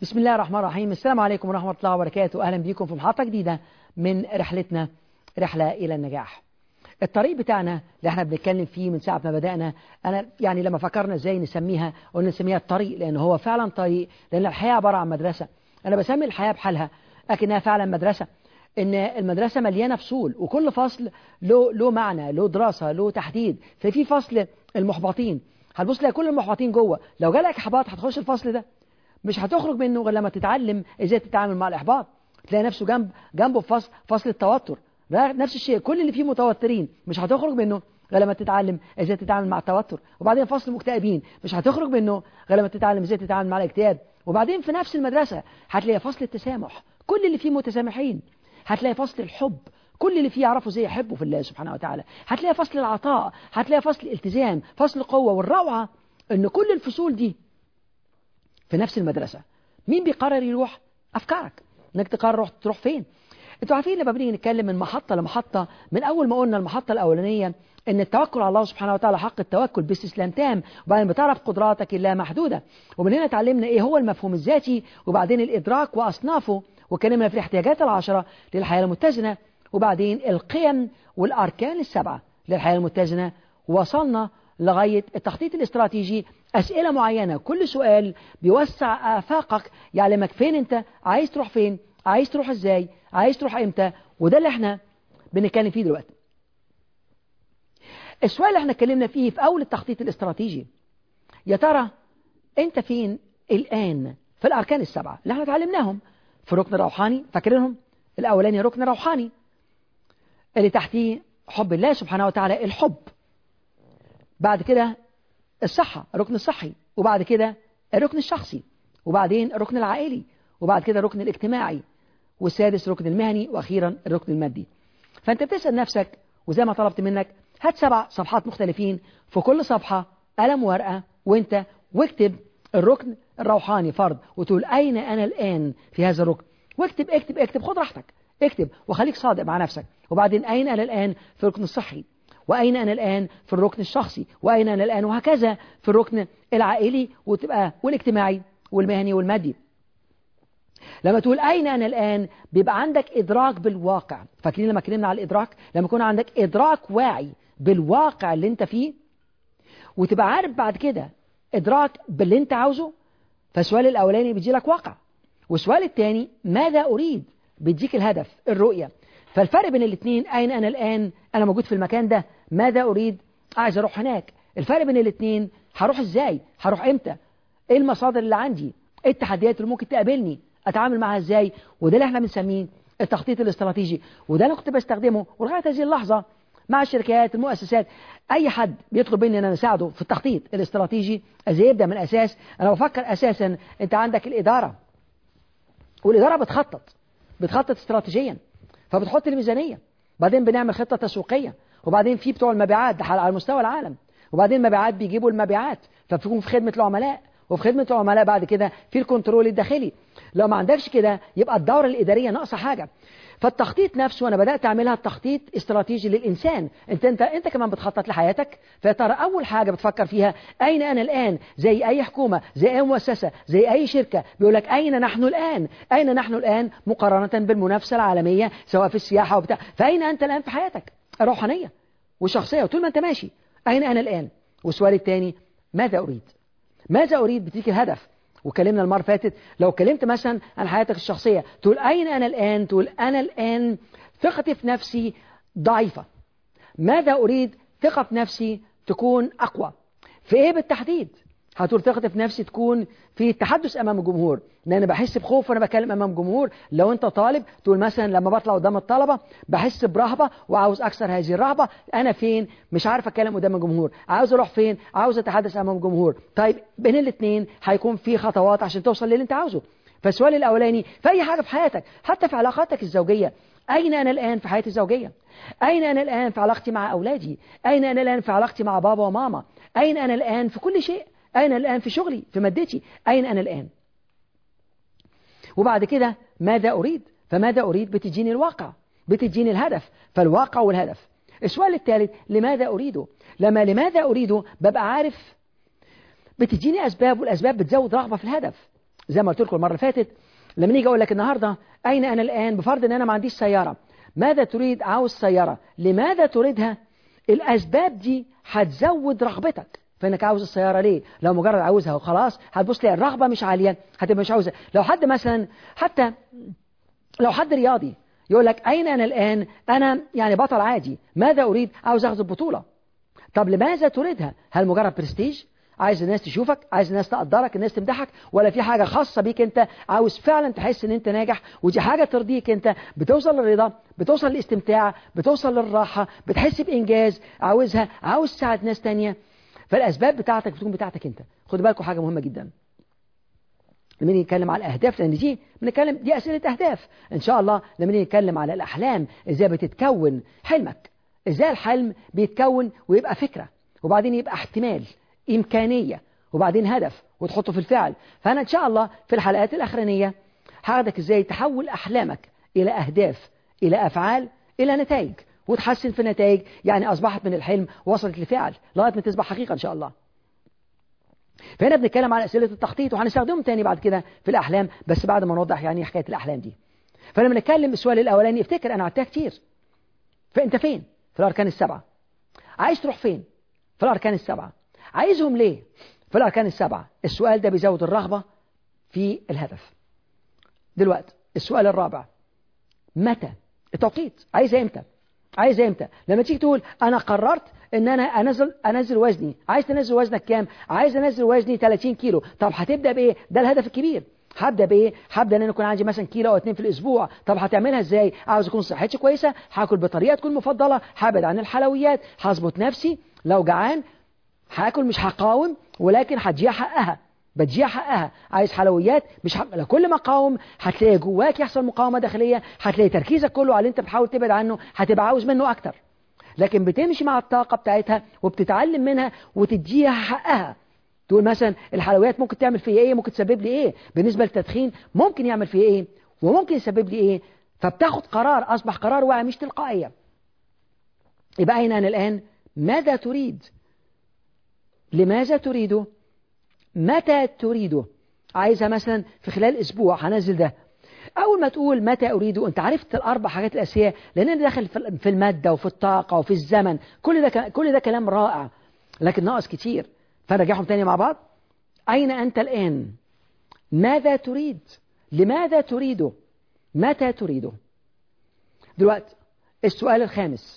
بسم الله الرحمن الرحيم. السلام عليكم ورحمة الله وبركاته. أهلا بكم في محطة جديدة من رحلتنا، رحلة إلى النجاح. الطريق بتاعنا اللي احنا بنتكلم فيه من ساعة ما بدأنا، أنا يعني لما فكرنا ازاي نسميها، قلنا نسميها الطريق، لأن هو فعلا طريق، لأن الحياة عبارة عن مدرسة. أنا بسمي الحياة بحالها لكنها فعلا مدرسة، إن المدرسة مليانة فصول، وكل فصل له معنى، له دراسة، له تحديد. ففي فصل المحبطين، هتبص تلاقي كل المحبطين جوه. لو جالك إحباط هتخش الفصل ده، مش هتخرج منه غير لما تتعلم ازاي تتعامل مع الإحباط. تلاقي نفسه جنبه في فصل التوتر، نفس الشيء. كل اللي فيه متوترين مش هتخرج منه غير لما تتعلم ازاي تتعامل مع التوتر. وبعدين فصل المكتئبين مش هتخرج منه غير لما تتعلم ازاي تتعامل مع الاكتئاب. وبعدين في نفس المدرسة هتلاقي فصل التسامح، كل اللي فيه متسامحين. هتلاقي فصل الحب، كل اللي فيه يعرفوا ازاي يحبوا في الله سبحانه وتعالى. هتلاقي فصل العطاء، هتلاقي فصل الالتزام، فصل القوة. والروعة ان كل الفصول دي في نفس المدرسة. مين بيقرر يروح؟ أفكارك، انك تقرر تروح فين. انتوا عارفين لما بنيجي نتكلم من محطة لمحطة، من أول ما قلنا المحطة الأولانية ان التوكل على الله سبحانه وتعالى حق التوكل باستسلام تام، وبعدين بتعرف قدراتك اللا محدودة. ومن هنا اتعلمنا ايه هو المفهوم الذاتي، وبعدين الإدراك وأصنافه، وكلمنا في الاحتياجات العشرة للحياة المتزنة، وبعدين القيم والأركان السبعة للحياة المتزنة. ووصلنا لغاية التخطيط الاستراتيجي، أسئلة معينة، كل سؤال بيوسع آفاقك، يعلمك فين أنت عايز تروح، فين عايز تروح، إزاي عايز تروح، إمتى. وده اللي احنا بنتكلم فيه دلوقتي. السؤال اللي احنا اتكلمنا فيه في أول التخطيط الاستراتيجي، يا ترى أنت فين الآن في الأركان السبعة اللي احنا اتعلمناهم في الركن الروحاني؟ فاكرينهم؟ الأولاني ركن روحاني، اللي تحتيه حب الله سبحانه وتعالى، الحب. بعد كده الصحة، الركن الصحي. وبعد كده الركن الشخصي، وبعدين الركن العائلي، وبعد كده الركن الاجتماعي، والسادس الركن المهني، وأخيرا الركن المادي. فأنت بتسأل نفسك، وزي ما طلبت منك، هات 7 صفحات مختلفين، في كل صفحة قلم وورقة وانت واكتب الركن الروحاني فرض، وتقول أين أنا الآن في هذا الركن. واكتب اكتب اكتب، خد راحتك، اكتب وخليك صادق مع نفسك. وبعدين أين أنا الآن في الركن الصحي، وأين أنا الآن في الركن الشخصي، وأين أنا الآن، وهكذا في الركن العائلي، وتبقى والاجتماعي والمهني والمادي. لما تقول أين أنا الآن بيبقى عندك إدراك بالواقع. فاكرين لما اتكلمنا على الإدراك؟ لما يكون عندك إدراك واعي بالواقع اللي انت فيه، وتبقى عارف بعد كده إدراك باللي انت عاوزه. فالسؤال الأولاني بيجي لك واقع، والسؤال الثاني ماذا أريد، بيديك الهدف، الرؤية. فالفرق بين الاثنين، أين أنا الآن، أنا موجود في المكان ده، ماذا أريد، عايز أروح هناك. الفرق بين الاثنين، هروح إزاي، هروح إمتى، إيه المصادر اللي عندي، إيه التحديات اللي ممكن تقابلني، أتعامل معها إزاي. وده اللي احنا بنسميه التخطيط الاستراتيجي. وده أنا كنت بستخدمه ولغاية هذه اللحظة مع الشركات، المؤسسات. أي حد بيطلب مني أن أنا أساعده في التخطيط الاستراتيجي، إزاي يبدأ من أساس. أنا بفكر أساسا أنت عندك الإدارة، والإدارة بتخطط استراتيجيا، فبتحط الميزانية، بعدين بنعمل خطة تسويقية، وبعدين في بتوع المبيعات ده على مستوى العالم، وبعدين المبيعات بيجيبوا المبيعات، فبتكون في خدمة العملاء، وفي خدمة العملاء بعد كده في الكنترول الداخلي. لو ما عندكش كده يبقى الدورة الإدارية ناقصة حاجة. فالتخطيط نفسه أنا بدأت أعملها تخطيط استراتيجي للإنسان. أنت كمان بتخطط لحياتك. فترى أول حاجة بتفكر فيها أين أنا الآن، زي أي حكومة، زي أي مؤسسة، زي أي شركة، بيقول لك أين نحن الآن، أين نحن الآن مقارنة بالمنافسة العالمية سواء في السياحة وبتاع. فأين أنت الآن في حياتك الروحانية والشخصية، وطول ما أنت ماشي أين أنا الآن. والسؤال الثاني ماذا أريد، ماذا أريد بتيجي الهدف. وكلمنا المرة فاتت، لو كلمت مثلا عن حياتك الشخصية تقول أين أنا الآن، تقول أنا الآن ثقتي في نفسي ضعيفة. ماذا أريد؟ ثقة في نفسي تكون أقوى. في إيه بالتحديد؟ هتقول ثقتي في نفسي تكون في التحدث أمام الجمهور، لأن أنا بحس بخوف وأنا بكلم أمام الجمهور. لو أنت طالب تقول مثلا لما بطلع قدام الطلبة بحس برهبة وعاوز أكسر هذه الرهبة. أنا فين؟ مش عارف أتكلم قدام الجمهور، عاوز أروح فين؟ عاوز أتحدث أمام الجمهور. طيب بين الاثنين هيكون في خطوات عشان توصل للي أنت عاوزه. فالسؤال الأولاني في أي حاجة في حياتك، حتى في علاقاتك الزوجية، أين أنا الآن في حياتي الزوجية؟ أين أنا الآن في علاقتي مع أولادي؟ أين أنا الآن في علاقتي مع بابا وماما؟ أين أنا الآن في كل شيء؟ أين الآن في شغلي، في مادتي؟ أين أنا الآن؟ وبعد كده ماذا أريد؟ فماذا أريد بتجيني الواقع، بتجيني الهدف. فالواقع والهدف. السؤال الثالث لماذا أريده؟ لماذا أريده ببقى عارف، بتجيني أسباب، والأسباب بتزود رغبة في الهدف. زي ما قلت لكم المرة اللي فاتت، لما نيجي أقول لك النهاردة أين أنا الآن، بفرض أن أنا ما عنديش سيارة، ماذا تريد؟ عاوز سيارة. لماذا تريدها؟ الأسباب دي هتزود رغبتك فإنك عاوز السيارة. ليه؟ لو مجرد عاوزها وخلاص هتبص تلاقي الرغبة مش عالية، هتبقى مش عاوزها. لو حد مثلا، حتى لو حد رياضي يقول لك أين أنا الآن؟ أنا يعني بطل عادي، ماذا أريد؟ عاوز أخذ البطولة. طب لماذا تريدها؟ هل مجرد برستيج؟ عايز الناس تشوفك، عايز الناس تقدرك، الناس تمدحك، ولا في حاجة خاصة بيك انت عاوز فعلا تحس ان انت ناجح ودي حاجة ترضيك انت، بتوصل للرضا، بتوصل للاستمتاع، بتوصل للراحة، بتحس بإنجاز عاوزها، عاوز تساعد ناس تانية. فالأسباب بتاعتك بتكون بتاعتك انت. خدوا بالكم حاجة مهمة جدا لما نيجي نتكلم على الأهداف، لأن دي أسئلة أهداف إن شاء الله. لما نيجي نتكلم على الأحلام، إزاي بتتكون حلمك، إزاي الحلم بيتكون ويبقى فكرة، وبعدين يبقى احتمال، إمكانية، وبعدين هدف وتحطه في الفعل. فأنا إن شاء الله في الحلقات الأخرانية هاخدك إزاي تحول أحلامك إلى أهداف، إلى أفعال، إلى نتائج، وتحسن في النتائج، يعني أصبحت من الحلم وصلت لفعل لغاية ما تصبح حقيقة إن شاء الله. فهنا بنتكلم على أسئلة التخطيط، وهنستخدمهم تاني بعد كده في الأحلام، بس بعد ما نوضح يعني حكاية الأحلام دي. فلما نتكلم السؤال الأولاني، افتكر أنا عدتها كتير، فأنت فين في الأركان السبعة؟ عايز تروح فين في الأركان السبعة؟ عايزهم ليه في الأركان السبعة؟ السؤال ده بيزود الرغبة في الهدف. دلوقتي السؤال الرابع، متى؟ التوقيت. عايز امتى؟ عايز امتى؟ لما تيجي تقول انا قررت ان انا انزل وزني، عايز تنزل وزنك كام؟ عايز انزل وزني 30 كيلو. طب هتبدا بايه؟ ده الهدف الكبير. هبدا بايه؟ هبدا ان انا يكون عندي مثلا كيلو او 2 في الاسبوع. طب هتعملها ازاي؟ عاوز اكون صحتي كويسه، هاكل بطريقه تكون مفضله، هبعد عن الحلويات، هظبط نفسي، لو جعان هاكل مش هقاوم، ولكن هديها حقها، بديها حقها. عايز حلويات مش كل ما قاوم هتلاقي جواك يحصل مقاومة داخلية، هتلاقي تركيزك كله على اللي انت بتحاول تبعد عنه، هتبقى عاوز منه اكتر. لكن بتمشي مع الطاقة بتاعتها وبتتعلم منها وتديها حقها. تقول مثلا الحلويات ممكن تعمل فيا ايه، ممكن تسبب لي ايه، بالنسبة للتدخين ممكن يعمل فيا ايه وممكن يسبب لي ايه. فبتاخد قرار، اصبح قرار واعي مش تلقائية. يبقى اين انا الان؟ ماذا تريد؟ لماذا تريده؟ متى تريده؟ عايزها مثلا في خلال أسبوع هنزل ده. أول ما تقول متى أريده أنت عرفت الأربع حاجات الأساسية، لأن أنا داخل في المادة وفي الطاقة وفي الزمن. كل ده كلام رائع، لكن ناقص كتير. فنرجعهم تاني مع بعض. أين أنت الآن؟ ماذا تريد؟ لماذا تريده؟ متى تريده؟ دلوقتي السؤال الخامس،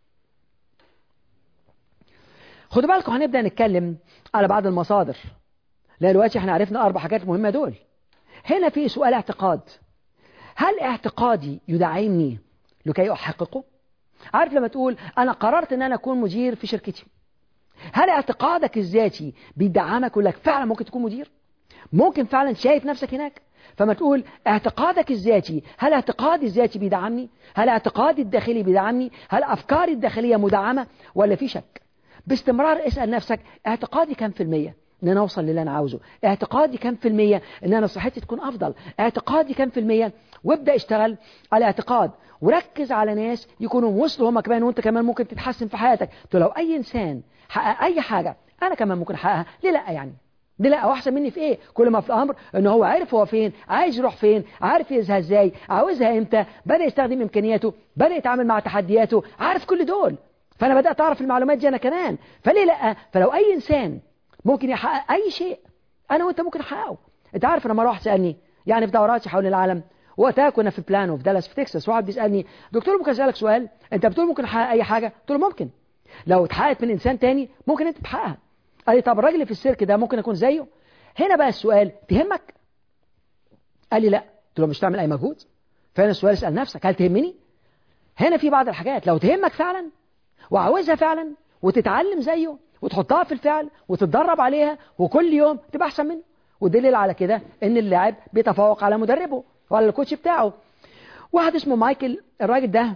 خدوا بالكم هنبدأ نتكلم على بعض المصادر، لأن دلوقتي احنا عرفنا 4 حاجات مهمة دول. هنا في سؤال اعتقاد، هل اعتقادي يدعمني لكي أحققه؟ عارف لما تقول أنا قررت أن أنا أكون مدير في شركتي، هل اعتقادك الذاتي بيدعمك يقول لك فعلا ممكن تكون مدير؟ ممكن فعلا شايف نفسك هناك؟ فما تقول اعتقادك الذاتي، هل اعتقادي الذاتي بيدعمني؟ هل اعتقادي الداخلي بيدعمني؟ هل أفكاري الداخلية مدعمة ولا في شك؟ باستمرار اسأل نفسك اعتقادي كم في المية ان انا اوصل للي انا عاوزه؟ اعتقادي كم في المية ان انا صحتي تكون افضل؟ اعتقادي كم في المية؟ وابدأ اشتغل على اعتقاد، وركز على ناس يكونوا وصلوا هم كمان، وانت كمان ممكن تتحسن في حياتك. تو لو اي انسان حقق اي حاجة انا كمان ممكن احققها، ليه لا يعني؟ ليه لا؟ واحسن مني في ايه؟ كل ما في الامر ان هو عارف هو فين، عايز يروح فين، عارف يزهق ازاي، عاوزها امتى، بدأ يستخدم امكانياته، بدأ يتعامل مع تحدياته، عارف كل دول. فانا بدأت اعرف المعلومات دي انا كمان، فليه لا؟ فلو اي انسان ممكن يحقق اي شيء انا وانت ممكن نحققه. انت عارف لما راح سألني يعني في دوراتي حول العالم، وقتها كنا في بلانو في دالاس في تكساس، واحد بيسألني دكتور ممكن اسالك سؤال، انت بتقول ممكن احقق اي حاجة؟ قلت له ممكن، لو اتحققت من انسان تاني ممكن انت تحققها. قال لي طب الراجل اللي في السيرك ده ممكن اكون زيه؟ هنا بقى السؤال، تهمك؟ قال لي لا. قلت له مش تعمل اي مجهود؟ فهنا السؤال اسأل نفسك، هل تهمني؟ هنا في بعض الحاجات لو تهمك فعلا وعاوزها فعلا وتتعلم زيه وتحطها في الفعل وتتدرب عليها وكل يوم تبقى احسن منه. والدليل على كده ان اللاعب بيتفوق على مدربه وعلى الكوتش بتاعه. واحد اسمه مايكل، الراجل ده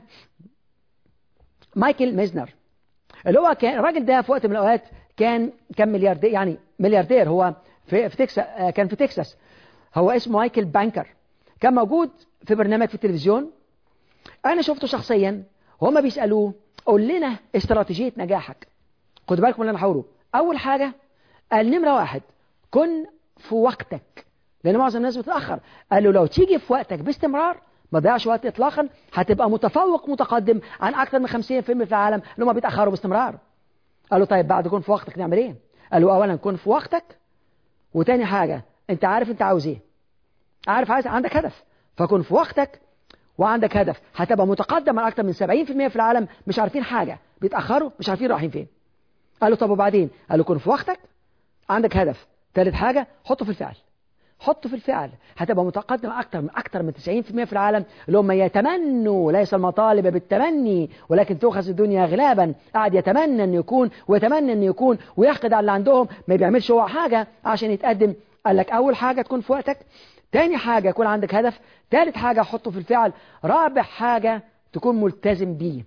مايكل ميزنر، اللي هو كان الراجل ده في وقت من الاوقات كان ملياردير، يعني ملياردير. هو في تكساس، كان في تكساس. هو اسمه مايكل بانكر، كان موجود في برنامج في التلفزيون. انا شفته شخصيا وهما بيسالوه قول لنا استراتيجيه نجاحك. خد بالكم من اللي انا هقوله. اول حاجه قال نمره 1 كن في وقتك، لأن معظم الناس بتتأخر. قال له لو تيجي في وقتك باستمرار ما تضيعش وقت إطلاقا، هتبقى متفوق متقدم عن أكثر من 50% في العالم اللي هم بيتأخروا باستمرار. قال له طيب بعد كون في وقتك نعمل إيه؟ قال له أولا كون في وقتك، وتاني حاجة أنت عارف أنت عاوز إيه، عارف عندك هدف، فكون في وقتك وعندك هدف هتبقى متقدم عن أكثر من 70% في العالم مش عارفين حاجة، بيتأخروا مش عارفين رايحين فين. قال له طب وبعدين؟ قال له كون في وقتك، عندك هدف، ثالث حاجة حطه في الفعل. حطه في الفعل هتبقى متقدم أكثر من 90% في العالم اللي هم يتمنوا، ليس المطالب بالتمني ولكن تؤخذ الدنيا غلابا، قاعد يتمنى أن يكون ويتمنى أن يكون ويحقد على اللي عندهم، ما بيعملش هو حاجة عشان يتقدم. قال لك أول حاجة تكون في وقتك، تاني حاجة يكون عندك هدف، ثالث حاجة حطه في الفعل، رابع حاجة تكون ملتزم بيه،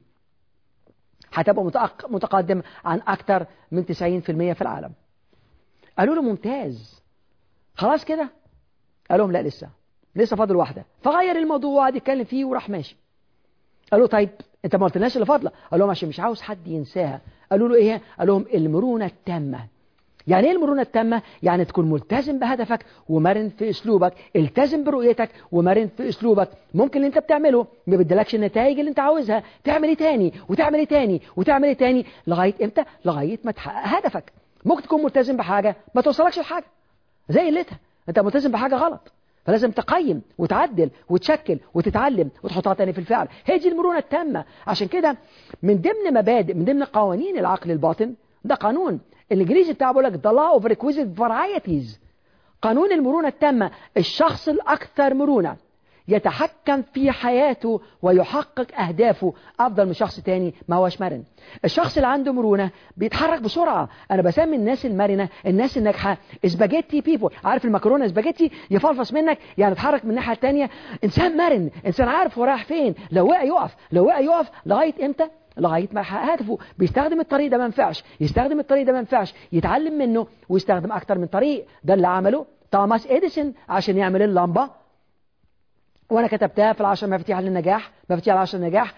هتبقى متقدم عن أكثر من 90% في العالم. قالوا له ممتاز، خلاص كده؟ قال لهم لا لسه فاضل واحدة. فغير الموضوع وقعد يتكلم فيه وراح ماشي. قالوا طيب انت ما قلتلناش اللي فاضله. قال لهم عشان مش عاوز حد ينساها. قالوا له ايه؟ قال لهم المرونة التامة. يعني ايه المرونة التامة؟ يعني تكون ملتزم بهدفك ومرن في اسلوبك، التزم برؤيتك ومرن في اسلوبك. ممكن اللي انت بتعمله ما بيدلكش النتائج اللي انت عاوزها، تعمل ايه تاني وتعمل ايه تاني وتعمل ايه تاني لغاية امتى؟ لغاية ما تحقق هدفك. ممكن تكون ملتزم بحاجة ما توصلكش لحاجة زي قلتها، انت ملتزم بحاجة غلط، فلازم تقيم وتعدل وتشكل وتتعلم وتحطها تاني في الفعل. هي دي المرونة التامة. عشان كده من ضمن مبادئ، من ضمن قوانين العقل الباطن، ده قانون الانجليزي بتاعه بيقول لك the law of requisite varieties، قانون المرونة التامة. الشخص الأكثر مرونة يتحكم في حياته ويحقق أهدافه أفضل من شخص تاني ما هوش مرن. الشخص اللي عنده مرونة بيتحرك بسرعة. أنا بسمي الناس المرنة الناس الناجحة سباجيتي بيبول. عارف المكرونة سباجيتي يفلفص منك، يعني يتحرك من الناحية التانية. إنسان مرن، إنسان عارف هو رايح فين، لو وقع يقف، لو وقع يقف لغاية إمتى؟ لغاية ما يحقق هدفه. بيستخدم الطريق ده ما ينفعش، يستخدم الطريق ده ما ينفعش، يتعلم منه ويستخدم أكتر من طريق. ده اللي عمله توماس إديسون عشان يعمل اللمبة، وانا كتبتها في العشر مفاتيح للنجاح، مفاتيح العشر النجاح،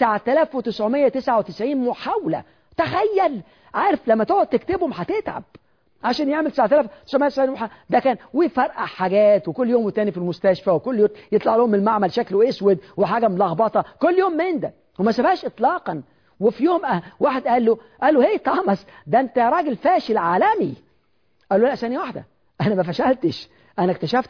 9999 محاولة. تخيل، عارف لما تقعد تكتبهم هتتعب عشان يعمل 9999 محاولة. ده كان ويفرقع حاجات، وكل يوم والتاني في المستشفى، وكل يوم يطلع لهم من المعمل شكله اسود وحاجة ملخبطة، كل يوم من ده، وما سابهاش اطلاقا. وفي يوم واحد قال له هي توماس، ده انت راجل فاشل عالمي. قال له لا، ثانية واحدة، انا ما فشلتش، أنا اكتشفت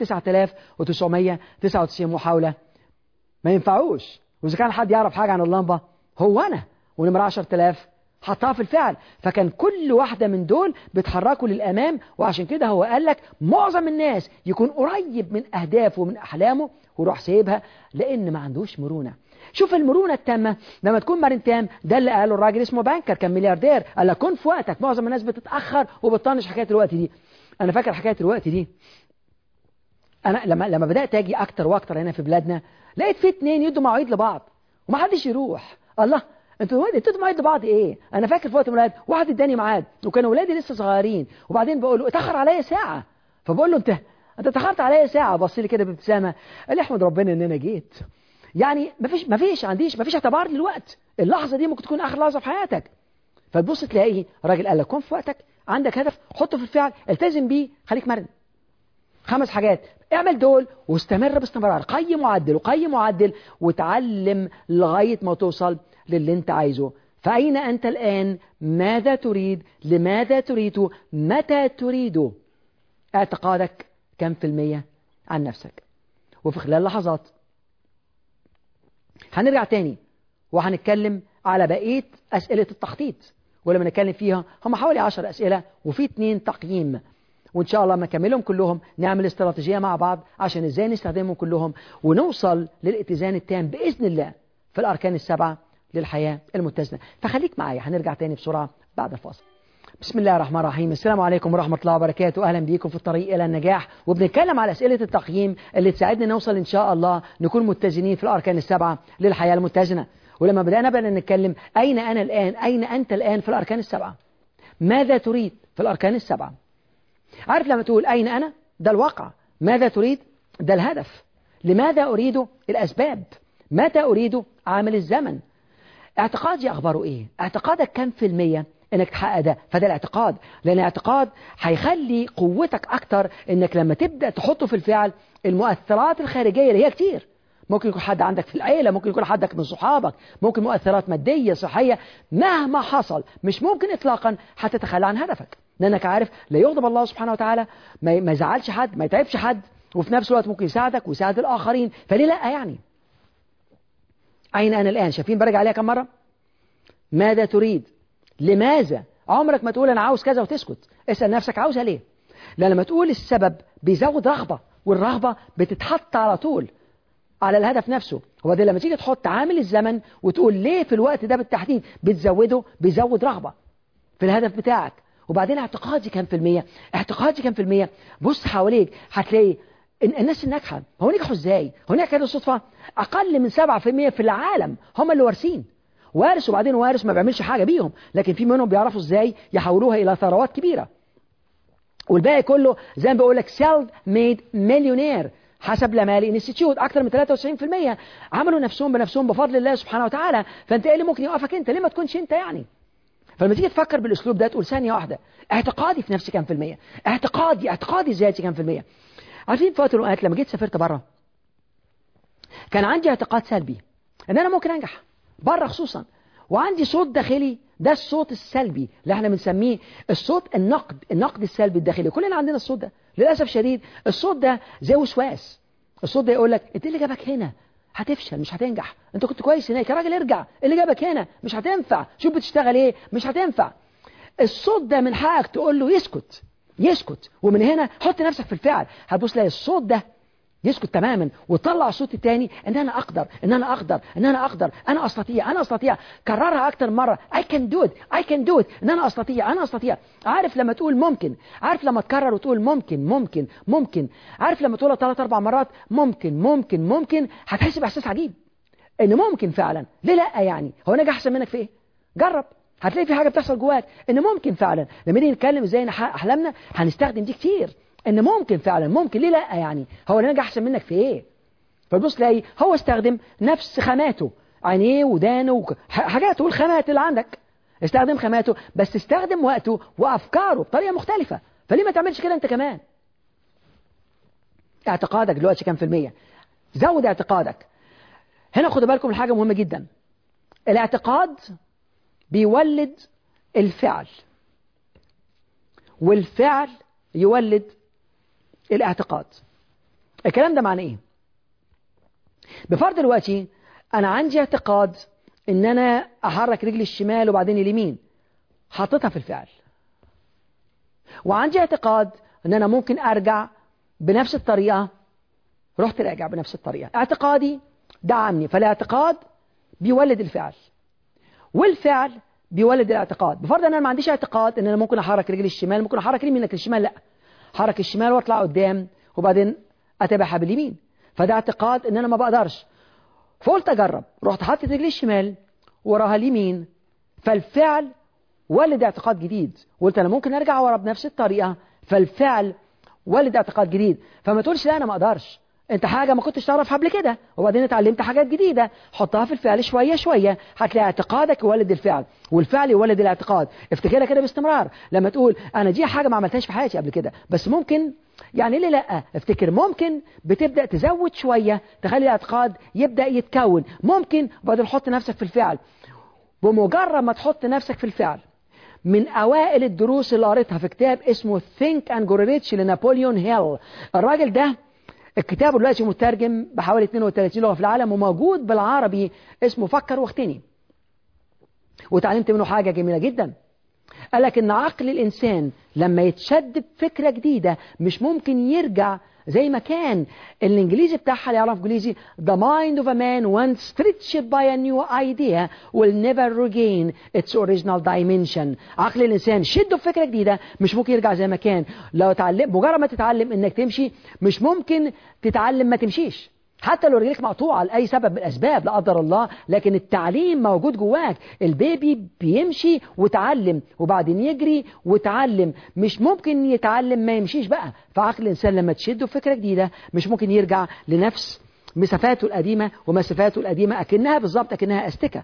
9999 محاولة ما ينفعوش. وإذا كان حد يعرف حاجة عن اللمبة هو أنا، ونمرة 10,000 حطها في الفعل. فكان كل واحدة من دول بتحركوا للأمام. وعشان كده هو قال لك معظم الناس يكون قريب من أهدافه ومن أحلامه ويروح سايبها لأن ما عندوش مرونة. شوف المرونة التامة لما تكون مرن تام، ده اللي قاله الراجل اسمه بانكر، كان ملياردير، قال لك كن في وقتك. معظم الناس بتتأخر وبتطنش حكاية الوقت دي. أنا فاكر حكاية الوقت دي، أنا لما بدأت أجي أكتر وأكتر هنا في بلادنا، لقيت في 2 يدوا مواعيد لبعض ومحدش يروح. الله، انتوا مواعيد لبعض ايه؟ انا فاكر في وقت من الاوقات واحد اداني ميعاد وكانوا ولادي لسه صغيرين، وبعدين بقول له اتاخر عليا ساعه، فبقول له انت اتاخرت عليا ساعه. بص لي كده بابتسامه، قال لي احمد ربنا ان انا جيت. يعني مفيش اعتبار للوقت، اللحظه دي ممكن تكون اخر لحظه في حياتك. فتبص تلاقي راجل قال لك كن في وقتك، عندك هدف حطه في الفعل، التزم بيه، خليك مرن. 5 حاجات اعمل دول واستمر باستمرار، قيم وعدل وقيم وعدل وتعلم لغاية ما توصل للي انت عايزه. فأين أنت الآن؟ ماذا تريد؟ لماذا تريد؟ متى تريد؟ اعتقادك كم في المية عن نفسك؟ وفي خلال لحظات هنرجع تاني وهنتكلم على بقية أسئلة التخطيط، ولما نتكلم فيها هم حوالي 10 أسئلة وفي 2 تقييم، وإن شاء الله ما نكملهم كلهم نعمل استراتيجية مع بعض عشان إزاي نستخدمهم كلهم ونوصل للاتزان التام بإذن الله في الأركان ال7 للحياة المتزنة. فخليك معايا، هنرجع تاني بسرعة بعد الفاصل. بسم الله الرحمن الرحيم. السلام عليكم ورحمة الله وبركاته. أهلا بيكم في الطريق إلى النجاح، وبنتكلم على أسئلة التقييم اللي تساعدنا نوصل إن شاء الله نكون متزنين في الأركان ال7 للحياة المتزنة. ولما بدأنا نتكلم أين أنا الآن، أين أنت الآن في الأركان ال7؟ ماذا تريد في الأركان ال7؟ عارف لما تقول أين أنا؟ ده الواقع. ماذا تريد؟ ده الهدف. لماذا أريد؟ الأسباب. متى أريد؟ عامل الزمن. اعتقادي أخباره إيه؟ اعتقادك كم في المية انك تحقق ده. فده الاعتقاد، لان الاعتقاد هيخلي قوتك اكتر انك لما تبدأ تحطه في الفعل. المؤثرات الخارجية اللي هي كتير، ممكن يكون حد عندك في العيلة، ممكن يكون حدك من صحابك، ممكن مؤثرات مادية صحية، مهما حصل مش ممكن اطلاقا هتتخلى عن هدفك، لانك عارف لا يغضب الله سبحانه وتعالى، ما يزعلش حد، ما يتعبش حد، وفي نفس الوقت ممكن يساعدك ويساعد الآخرين. فليه لا يعني؟ أين أنا الآن؟ شايفين برجع عليها كم مرة؟ ماذا تريد؟ لماذا؟ عمرك ما تقول أنا عاوز كذا وتسكت. اسأل نفسك عاوزها ليه؟ لأن لما تقول السبب بيزود رغبة، والرغبة بتتحط على طول على الهدف نفسه. وبعدين لما تيجي تحط عامل الزمن وتقول ليه في الوقت ده بالتحديد بتزوده، بيزود رغبة في الهدف بتاعك. وبعدين اعتقادي كام في المية؟ اعتقادي كام في المية؟ بص حواليك هتلاقي الناس الناجحة هو نجحوا ازاي؟ هو نجح كده صدفة؟ أقل من 7% في العالم هم اللي وارثين، وارث وبعدين وارث ما بيعملش حاجة بيهم، لكن في منهم بيعرفوا ازاي يحولوها إلى ثروات كبيرة. والباقي كله زي ما بقول لك سيلف ميد مليونير حسب لامالي انستيتيوت. أكثر من 93% عملوا نفسهم بنفسهم بفضل الله سبحانه وتعالى. فأنت إيه اللي ممكن يوقفك أنت؟ ليه ما تكونش أنت يعني؟ فلما تيجي تفكر بالأسلوب ده تقول ثانية واحدة، اعتقادي في نفسي كام في المية؟ اعتقادي ذاتي كام في المية؟ عارفين فوات الوقت لما جيت سافرت بره كان عندي اعتقاد سلبي ان انا ممكن انجح بره خصوصا، وعندي صوت داخلي، ده الصوت السلبي اللي احنا بنسميه الصوت النقد السلبي الداخلي. كلنا عندنا الصوت ده للاسف شديد. الصوت ده زي وسواس. الصوت ده يقول لك انت اللي جابك هنا هتفشل، مش هتنجح، انت كنت كويس هناك يا راجل، ارجع، اللي جابك هنا مش هتنفع، شوف بتشتغل ايه، مش هتنفع. الصوت ده من حقك تقول له يسكت، ومن هنا حط نفسك في الفعل. هتبص تلاقي الصوت ده يسكت تماما، وطلع الصوت التاني ان انا اقدر، انا استطيع. كررها اكتر مرة، I can do it، ان انا استطيع. عارف لما تقول ممكن، عارف لما تكرر وتقول ممكن، عارف لما تقولها 3-4 مرات ممكن، هتحس باحساس عجيب ان ممكن فعلا. ليه لا يعني؟ هو نجح احسن منك في ايه؟ جرب، هتلاقي في حاجة بتحصل جواك ان ممكن فعلا. لما نيجي نتكلم ازاي نحقق احلامنا هنستخدم دي كتير، ان ممكن فعلا، ممكن، ليه لا يعني؟ هو نجح احسن منك في ايه؟ فبص تلاقي هو استخدم نفس خاماته، عينيه ودانه حاجاته والخامات اللي عندك، استخدم خاماته بس استخدم وقته وافكاره بطريقة مختلفة. فليه ما تعملش كده انت كمان؟ اعتقادك دلوقتي كام في المية؟ زود اعتقادك. هنا خدوا بالكم من حاجة مهمة جدا، الاعتقاد بيولد الفعل، والفعل يولد الاعتقاد. الكلام ده معنى ايه؟ بفرض دلوقتي انا عندي اعتقاد ان انا احرك رجلي الشمال وبعدين اليمين، حطيتها في الفعل. وعندي اعتقاد ان انا ممكن ارجع بنفس الطريقة، رحت راجع بنفس الطريقة. اعتقادي دعمني، فالاعتقاد بيولد الفعل، والفعل بيولد الاعتقاد. بفرض ان انا ما عنديش اعتقاد ان انا ممكن احرك رجلي الشمال، ممكن احرك اليمين لكن الشمال لا، حرك الشمال واطلع قدام وبعدين اتابعها باليمين، فده اعتقاد ان انا ما بقدرش. فقلت اجرب، رحت حطيت رجلي الشمال وراها اليمين، فالفعل ولد اعتقاد جديد، وقلت انا ممكن ارجع ورا بنفس الطريقة، فالفعل ولد اعتقاد جديد. فما تقولش لا انا ما اقدرش، انت حاجة ما كنتش تعرفها قبل كده وبعدين اتعلمت حاجات جديدة، حطها في الفعل شوية شوية، هتلاقي اعتقادك يولد الفعل والفعل يولد الاعتقاد. افتكرها كده باستمرار. لما تقول انا دي حاجة ما عملتهاش في حياتي قبل كده بس ممكن، يعني ليه لا؟ افتكر ممكن، بتبدأ تزود شوية تخلي الاعتقاد يبدأ يتكون، ممكن، وبعدين حط نفسك في الفعل. بمجرد ما تحط نفسك في الفعل، من أوائل الدروس اللي قريتها في كتاب اسمه Think and Grow Rich لنابليون هيل. الراجل ده الكتاب دلوقتي مترجم بحوالي 32 لغة في العالم وموجود بالعربي، اسمه فكر واغتني، وتعلمت منه حاجة جميلة جدا. قال لك إن عقل الإنسان لما يتشد بفكرة جديدة مش ممكن يرجع زي ما كان. الإنجليزي بتاعها اللي يعرف إنجليزي the mind of a man once stretched by a new idea will never regain its original dimension. عقل الإنسان شده بفكرة جديدة مش ممكن يرجع زي ما كان. لو تعلم، مجرد ما تتعلم إنك تمشي مش ممكن تتعلم ما تمشيش، حتى لو رجلك مقطوعة لأي سبب من الأسباب لا قدر الله، لكن التعليم موجود جواك. البيبي بيمشي وتعلم وبعدين يجري وتعلم، مش ممكن يتعلم ما يمشيش بقى. فعقل الإنسان لما تشده فكرة جديدة مش ممكن يرجع لنفس مسافاته القديمة، ومسافاته القديمة أكنها بالظبط أكنها أستكة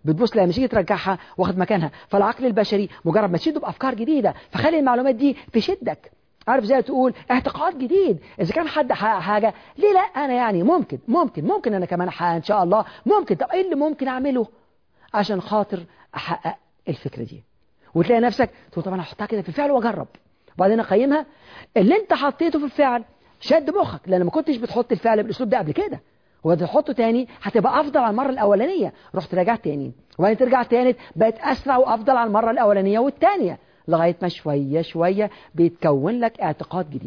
بتبص لها مش تيجي ترجعها واخد مكانها. فالعقل البشري مجرد ما تشده بأفكار جديدة فخلي المعلومات دي تشدك. عارف زي تقول اعتقاد جديد، إذا كان حد حقق حاجة ليه لا أنا يعني ممكن أنا كمان أحقق إن شاء الله ممكن. طب إيه اللي ممكن أعمله عشان خاطر أحقق الفكرة دي؟ وتلاقي نفسك تقول طب أنا هحطها كده في الفعل وأجرب، وبعدين أقيمها. اللي أنت حطيته في الفعل شد مخك لأن ما كنتش بتحط الفعل بالأسلوب ده قبل كده، وتحطه تاني هتبقى أفضل على المرة الأولانية. رحت رجعت تاني وبعدين ترجع تاني بقت أسرع وأفضل على المرة الأولانية والتانية، لغاية ما شوية شوية بيتكون لك اعتقاد جديد.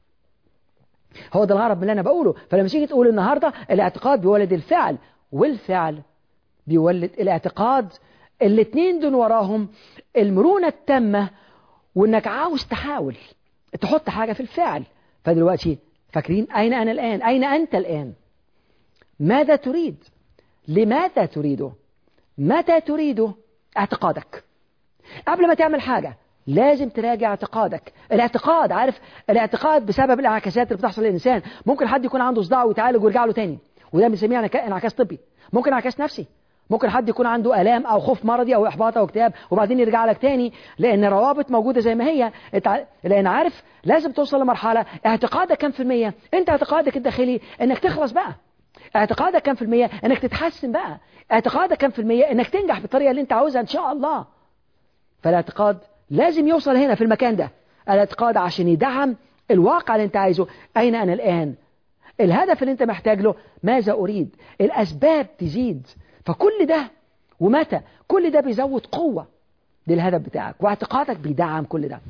هو ده الغرض من اللي أنا بقوله. فلما تيجي تقول النهاردة الاعتقاد بيولد الفعل والفعل بيولد الاعتقاد، الاتنين دول وراهم المرونة التامة، وإنك عاوز تحاول تحط حاجة في الفعل. فدلوقتي فاكرين أين أنا الآن؟ أين أنت الآن؟ ماذا تريد؟ لماذا تريده؟ متى تريده؟ اعتقادك. قبل ما تعمل حاجة لازم تراجع اعتقادك. الاعتقاد، عارف الاعتقاد بسبب الانعكاسات اللي بتحصل للإنسان. ممكن حد يكون عنده صداع ويتعالج ويرجع له تاني، وده بنسميه انعكاس طبي. ممكن انعكاس نفسي، ممكن حد يكون عنده آلام أو خوف مرضي أو إحباط أو اكتئاب وبعدين يرجع لك تاني، لأن روابط موجودة زي ما هي. لأن عارف لازم توصل لمرحلة اعتقادك كم في المية؟ أنت اعتقادك الداخلي إنك تخلص بقى. اعتقادك كم في المية إنك تتحسن بقى. اعتقادك كم في المية إنك تنجح بالطريقة اللي أنت عاوزها إن شاء الله. فالاعتقاد لازم يوصل هنا في المكان ده. الاعتقاد عشان يدعم الواقع اللي أنت عايزه. أين أنا الآن؟ الهدف اللي أنت محتاج له. ماذا أريد؟ الأسباب تزيد. فكل ده ومتى كل ده بيزود قوة للهدف بتاعك، واعتقادك بيدعم كل ده.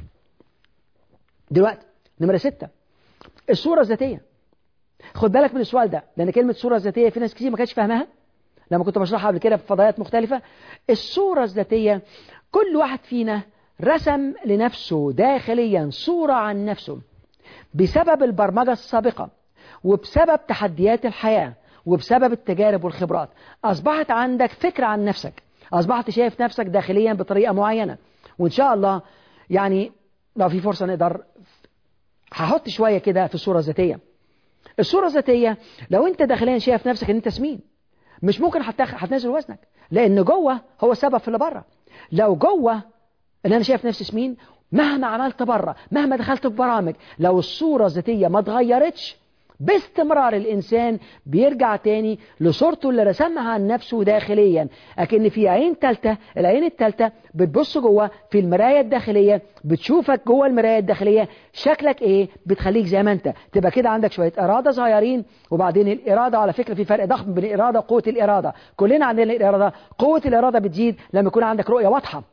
دلوقتي نمرة 6 الصورة الذاتية. خد بالك من السؤال ده، لأن كلمة الصورة الذاتية في ناس كتير ما كانتش فاهمها لما كنت بشرحها قبل كده في فضايات مختلفة. الصورة الذاتية كل واحد فينا رسم لنفسه داخليا صورة عن نفسه بسبب البرمجة السابقة وبسبب تحديات الحياة وبسبب التجارب والخبرات. أصبحت عندك فكرة عن نفسك، أصبحت شايف نفسك داخليا بطريقة معينة. وإن شاء الله يعني لو في فرصة نقدر هحط شوية كده في الصورة الذاتية. الصورة الذاتية لو أنت داخليا شايف نفسك أن أنت سمين، مش ممكن هتنزل وزنك، لأن جوه هو السبب في اللي بره. لو جوه أن أنا شايف نفسي سمين، مهما عملت بره، مهما دخلت في برامج، لو الصورة الذاتية ما اتغيرتش باستمرار الإنسان بيرجع تاني لصورته اللي رسمها عن نفسه داخليا. أكن في عين تالتة، العين التالتة بتبص جوه في المراية الداخلية، بتشوفك جوه المراية الداخلية شكلك إيه، بتخليك زي ما أنت تبقى كده. عندك شوية إرادة صغيرين، وبعدين الإرادة على فكرة في فرق ضخم بين الإرادة وقوة الإرادة. كلنا عندنا الإرادة. قوة الإرادة بتزيد لما يكون عندك رؤية واضحة،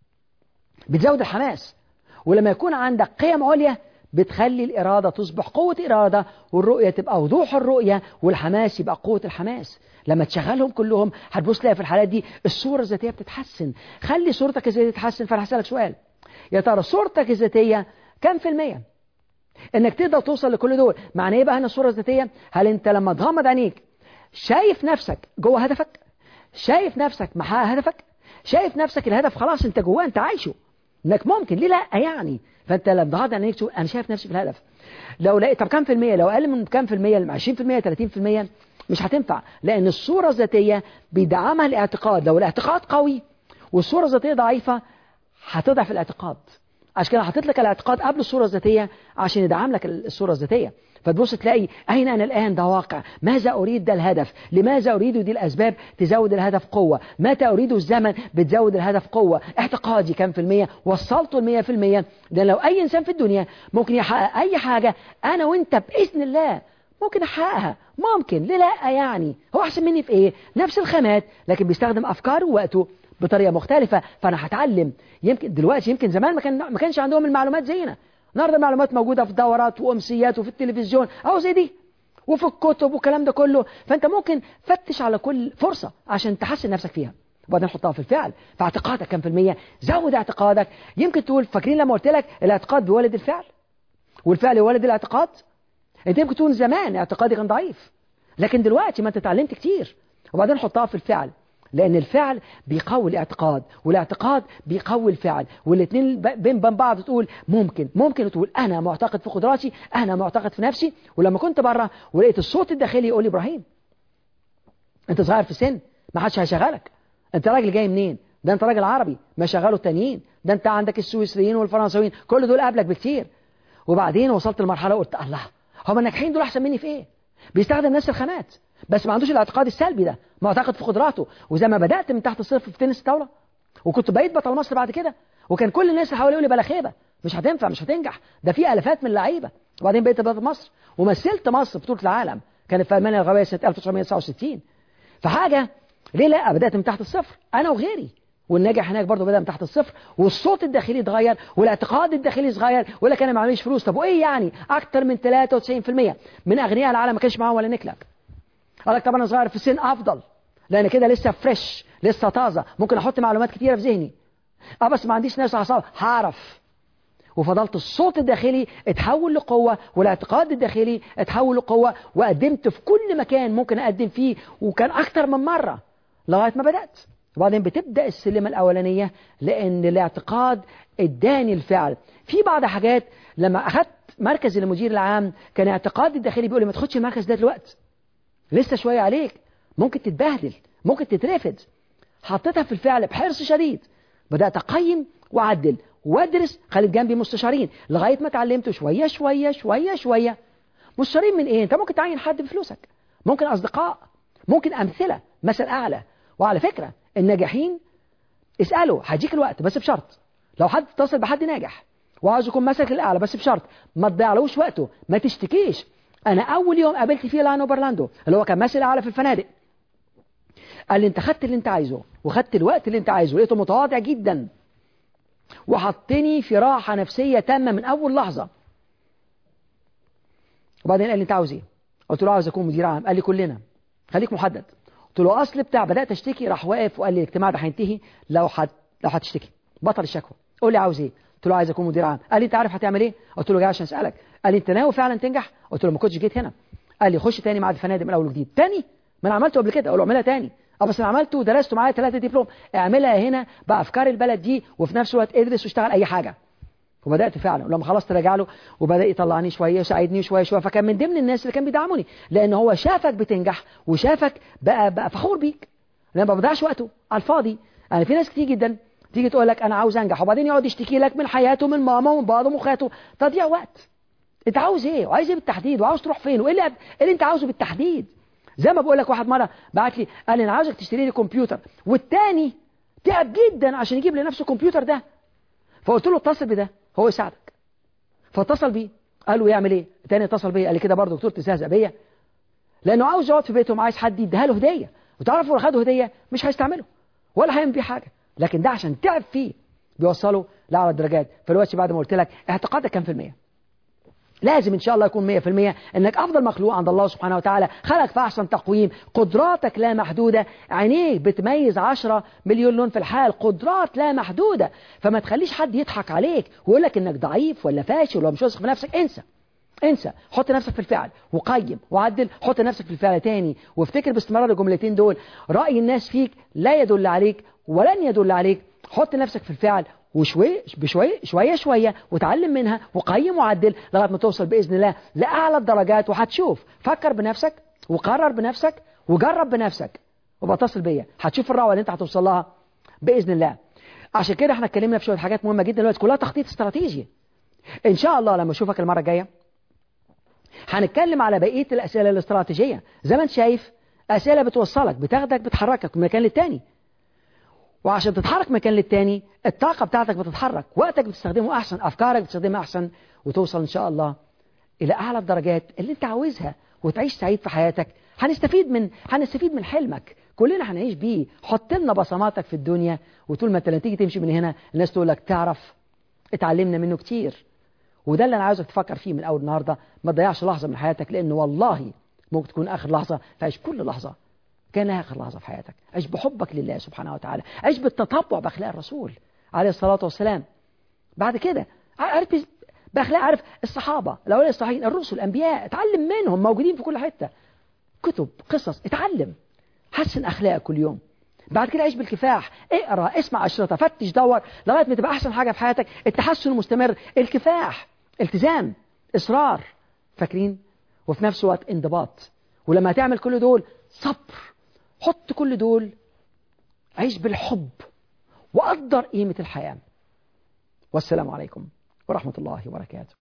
بتزود الحماس. ولما يكون عندك قيم عليا بتخلي الإرادة تصبح قوة إرادة، والرؤية تبقى وضوح الرؤية، والحماس يبقى قوة الحماس. لما تشغلهم كلهم هتبص تلاقي في الحالات دي الصورة الذاتية بتتحسن. خلي صورتك الذاتية تتحسن. فأنا هسألك سؤال، يا ترى صورتك الذاتية كم في المية إنك تقدر توصل لكل دول؟ معنى إيه بقى هنا الصورة الذاتية؟ هل أنت لما تغمض عينيك شايف نفسك جوه هدفك؟ شايف نفسك محقق هدفك؟ شايف نفسك الهدف خلاص أنت جواه، أنت عايشه، إنك ممكن ليه لا يعني. فأنت لما تغمض عينيك تقول أنا شايف نفسي في الهدف. لو لقيت طب كم في المية؟ لو أقل من كم في المية، 20%، 30%، مش هتنفع، لأن الصورة الذاتية بيدعمها الاعتقاد. لو الاعتقاد قوي والصورة الذاتية ضعيفة هتضعف الاعتقاد. عشان كده حطيت لك الاعتقاد قبل الصورة الذاتية عشان يدعم لك الصورة الذاتية. فتبص تلاقي أين أنا الآن ده واقع، ماذا أريد ده الهدف، لماذا أريده دي الأسباب تزود الهدف قوة، متى أريده الزمن بتزود الهدف قوة، اعتقادي كم في المية، وصلته 100%. لأن لو أي إنسان في الدنيا ممكن يحقق أي حاجة، أنا وإنت بإذن الله ممكن أحققها، ممكن ليه لا يعني. هو أحسن مني في إيه؟ نفس الخامات، لكن بيستخدم أفكاره ووقته بطريقة مختلفة. فأنا هتعلم. يمكن دلوقتي يمكن زمان ما كانش عندهم المعلومات زينا. النهارده المعلومات موجودة في دورات وأمسيات وفي التلفزيون أو زي دي وفي الكتب والكلام ده كله. فأنت ممكن فتش على كل فرصة عشان تحسن نفسك فيها وبعدين حطها في الفعل. فاعتقادك كم في المية؟ زود اعتقادك. يمكن تقول فاكرين لما قلت لك الاعتقاد بيولد الفعل والفعل يولد الاعتقاد؟ انت يمكن تقول زمان اعتقادي كان ضعيف، لكن دلوقتي ما انت اتعلمت كتير وبعدين حطها في الفعل. لأن الفعل بيقوي الاعتقاد والاعتقاد بيقوي الفعل، والاثنين بين بعض. تقول ممكن تقول أنا معتقد في قدراتي، أنا معتقد في نفسي. ولما كنت بره ولقيت الصوت الداخلي يقول لي إبراهيم أنت صغير في السن، ما حدش هيشغلك، انت راجل جاي منين؟ ده انت راجل عربي ما شغاله التانيين، ده انت عندك السويسريين والفرنساويين كل دول قبلك بكتير. وبعدين وصلت لمرحله وقلت الله، هم الناجحين دول احسن مني في ايه؟ بيستخدم نفس الخامات بس ما عندوش الاعتقاد السلبي ده، معتقد في قدراته. وزي ما بدات من تحت الصفر في تنس الطاوله وكنت بقيت بطل مصر بعد كده، وكان كل الناس اللي حواليا يقولوا لي بلا خيبه، مش هتنفع مش هتنجح، ده في الافات من اللعيبه. وبعدين بقيت بطل مصر ومثلت مصر في بطوله العالم كانت في المانيا الغربيه سنه 1969. فحاجه ليه لا، بدات من تحت الصفر انا وغيري، والناجح هناك برضه بدأ من تحت الصفر، والصوت الداخلي اتغير والاعتقاد الداخلي اتغير. ولا كان ما عمليش فلوس، طب وايه يعني؟ اكتر من 93% من اغنياء العالم ما كانش معاهم ولا نكله. قال لك طب انا صغير في السن افضل لان كده لسه فريش لسه طازه، ممكن احط معلومات كتيره في ذهني. بس ما عنديش ناس اعصاب هعرف. وفضلت الصوت الداخلي اتحول لقوه والاعتقاد الداخلي اتحول لقوه، وقدمت في كل مكان ممكن اقدم فيه، وكان اكتر من مره لغايه ما بدات. وبعدين بتبدأ السلمة الأولانية لأن الاعتقاد اداني الفعل. في بعض حاجات لما أخذت مركز المدير العام كان اعتقادي الداخلي بيقول لي ما تاخدش المركز ده دلوقتي، لسه شوية عليك، ممكن تتبهدل، ممكن تترفد. حطيتها في الفعل بحرص شديد، بدأت أقيم وأعدل وأدرس، خليت جنبي مستشارين لغاية ما اتعلمت شوية شوية شوية شوية. مستشارين من إيه؟ أنت ممكن تعين حد بفلوسك، ممكن أصدقاء، ممكن أمثلة مثل أعلى. وعلى فكرة الناجحين اسأله هيجيك الوقت بس بشرط، لو حد اتصل بحد ناجح وعاوز يكون مسك الأعلى بس بشرط ما تضيعلوش وقته، ما تشتكيش. أنا أول يوم قابلت فيه لانو برلاندو اللي هو كان ماسك الأعلى في الفنادق، قال لي أنت خدت اللي أنت عايزه وخدت الوقت اللي أنت عايزه، لقيته متواضع جدا وحطني في راحة نفسية تامة من أول لحظة. وبعدين قال لي أنت عاوز إيه؟ قلت له عاوز أكون مدير عام. قال لي كلنا، خليك محدد. قلت له أصل بتاع بدأت أشتكي، راح واقف وقال لي الاجتماع ده هينتهي لو هتشتكي، بطل الشكوى، قول لي عاوز إيه؟ قلت له عايز أكون مدير عام. قال لي أنت عارف هتعمل إيه؟ قلت له جاي عشان أسألك. قال لي أنت ناوي فعلا تنجح؟ قلت له ما كنتش جيت هنا. قال لي خش تاني معاد الفنادق من أول وجديد. تاني؟ ما أنا عملته قبل كده. أقول له اعملها تاني. بس أنا عملته ودرسته معايا 3 دبلوم، اعملها هنا بأفكار البلد دي وفي نفس الوقت ادرس واشتغل أي حاجة. وبدأت فعلا، ولما خلصت راجع له وبدأ يطلعني شوية يساعدني شوية شوية. فكان من ضمن الناس اللي كان بيدعموني لأن هو شافك بتنجح وشافك بقى فخور بيك، لأن ما بضيعش وقته على الفاضي. يعني في ناس كتير جدا تيجي تقول لك أنا عاوز أنجح وبعدين يقعد يشتكي لك من حياته من ماما ومن بابا ومن أخواته، تضييع وقت. أنت عاوز إيه وعايز إيه بالتحديد وعاوز تروح فين وإيه اللي أنت عاوزه بالتحديد؟ زي ما بقول لك واحد مرة بعت لي قال لي أنا عاوزك تشتري لي كمبيوتر، والتاني تعب جدا عشان يجيب لنفسه الكمبيوتر ده. فقلت له اتصل بده هو يساعدك. فاتصل بيه قال له يعمل ايه؟ التاني اتصل بيه قال لي كده برضه دكتور تستهزأ بيا، لانه عاوز يقعد في بيتهم، عايز حد يديها له هديه، وتعرفوا لو خده هديه مش هيستعمله ولا هيعمل بيه حاجه، لكن ده عشان تعب فيه بيوصله لاعلى الدرجات. فالوقت بعد ما قلت لك اعتقادك كام في المية؟ لازم ان شاء الله يكون 100%، انك افضل مخلوق عند الله سبحانه وتعالى، خلق في احسن تقويم، قدراتك لا محدوده، عينيك بتميز 10 مليون لون في الحال، قدرات لا محدوده. فما تخليش حد يضحك عليك ويقول لك انك ضعيف ولا فاشل ولا مش واثق في نفسك. انسى، حط نفسك في الفعل وقيم وعدل، حط نفسك في الفعل تاني، وافتكر باستمرار الجملتين دول: رأي الناس فيك لا يدل عليك ولن يدل عليك. حط نفسك في الفعل شوية شوية وتعلم منها وقيم وعدل لغاية ما توصل بإذن الله لأعلى الدرجات. وهتشوف، فكر بنفسك وقرر بنفسك وجرب بنفسك وبتصل بيا، هتشوف الرعوة اللي انت هتوصل لها بإذن الله. عشان كده احنا اتكلمنا في شوية حاجات مهمة جدا دلوقتي كلها تخطيط استراتيجي. ان شاء الله لما اشوفك المرة الجاية هنتكلم على بقية الأسئلة الاستراتيجية. زي ما انت شايف أسئلة بتوصلك، بتاخدك، بتحركك من مكان للتاني، وعشان تتحرك مكان للتاني الطاقة بتاعتك بتتحرك، وقتك بتستخدمه أحسن، أفكارك بتستخدمها أحسن، وتوصل إن شاء الله إلى أعلى الدرجات اللي أنت عاوزها وتعيش سعيد في حياتك. هنستفيد من حلمك، كلنا هنعيش بيه. حط لنا بصماتك في الدنيا، وطول ما أنت تيجي تمشي من هنا الناس تقول لك تعرف اتعلمنا منه كتير. وده اللي أنا عاوزك تفكر فيه من أول النهاردة. ما تضيعش لحظة من حياتك، لأن والله ممكن تكون آخر لحظة، فعيش كل لحظة كانها آخر لحظة في حياتك. عيش بحبك لله سبحانه وتعالى، عيش بالتطبع بأخلاق الرسول عليه الصلاة والسلام. بعد كده عارف بأخلاق، عارف الصحابة الأولياء الصالحين، الرسل، الأنبياء، اتعلم منهم، موجودين في كل حتة، كتب، قصص، اتعلم، حسن أخلاقك كل يوم. بعد كده عيش بالكفاح، اقرأ، اسمع أشرطة، فتش، دور لغاية ما تبقى أحسن حاجة في حياتك. التحسن المستمر، الكفاح، التزام، إصرار، فاكرين؟ وفي نفس الوقت انضباط. ولما هتعمل كل دول صبر. حط كل دول عيش بالحب وقدر قيمة الحياة. والسلام عليكم ورحمة الله وبركاته.